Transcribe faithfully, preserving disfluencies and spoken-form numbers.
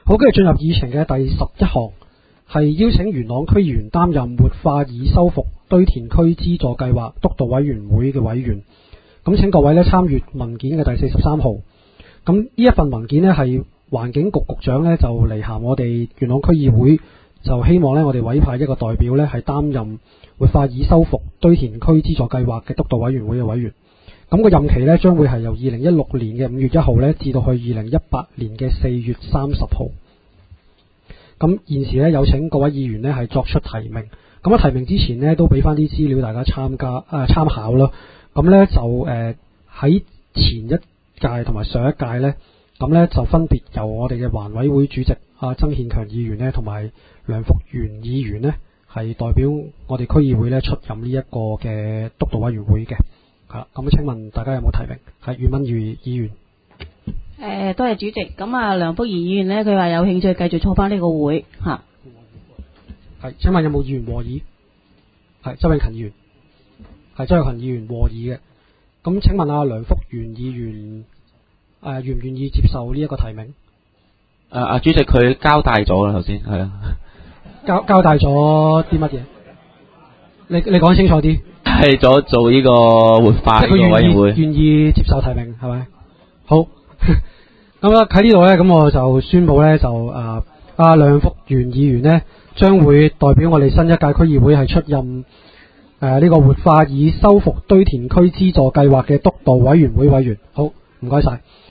好，跟住進入議程嘅第十一項，係邀請元朗區議員擔任活化已修復堆填區資助計劃督導委員會嘅委員。咁請各位咧參閱文件嘅第四十三號。咁呢一份文件呢，係環境局局長呢就嚟函我哋元朗區議會，就希望呢我哋委派一個代表呢係擔任活化已修復堆填區資助計劃嘅督導委員會嘅委員。咁個任期呢，將會係由二零一六年嘅五月一號呢至到去二零一八年嘅四月三十號。咁現時呢，有請各位議員呢係作出提名。咁喺提名之前呢，都俾翻啲資料大家參加誒、呃、參考啦。咁呢，就誒喺、呃、前一屆同埋上一屆呢，咁呢就分別由我哋嘅環委會主席阿、啊、曾憲強議員呢同埋梁福元議員呢係代表我哋區議會呢出任呢一個嘅督導委員會嘅。係咁請問大家有冇提名？係袁敏如議員。 誒、呃，多謝主席。咁啊，梁福賢議員呢，佢話有興趣繼續坐翻呢個會嚇。 係，請問有冇議員和議？係周永勤議員。係周永勤議員和議嘅。咁請問阿梁福元議員誒、呃、願唔願意接受呢一個提名？ 誒阿、呃、主席佢交代咗啦，頭先係啊。 交交代咗啲乜嘢？你你講清楚啲。 係咗做呢個活化呢個委員會， 願意接受提名係咪？好，咁啊喺呢度咧，咁我就宣布咧就誒阿、呃、梁福元議員呢將會代表我哋新一屆區議會係出任誒呢、呃這個活化已修復堆填區資助計劃嘅督導委員會委員。好，唔該晒。